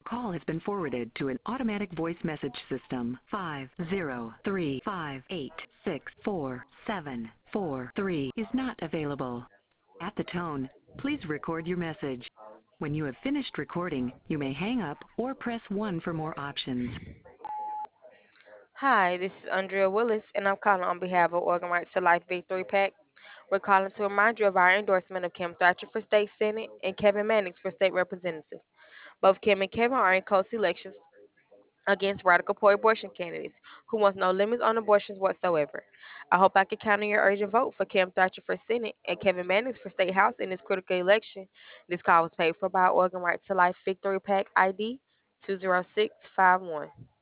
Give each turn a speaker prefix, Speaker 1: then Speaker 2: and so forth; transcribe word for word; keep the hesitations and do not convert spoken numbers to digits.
Speaker 1: call has been forwarded to an automatic voice message system. Five zero three five eight six four seven four three is not available. At the tone, please record your message. When you have finished recording, you may hang up or press one for more options.
Speaker 2: Hi, this is Andrea Willis, and I'm calling on behalf of Organ Rights to Life Victory PAC. We're calling to remind you of our endorsement of Kim Thatcher for state senate and Kevin Mannix for state representative. Both Kim and Kevin are in close elections against radical pro-abortion candidates who want no limits on abortions whatsoever. I hope I can count on your urgent vote for Kim Thatcher for Senate and Kevin Mannix for State House in this critical election. This call was paid for by Organ Rights to Life Victory PAC I D two zero six five one.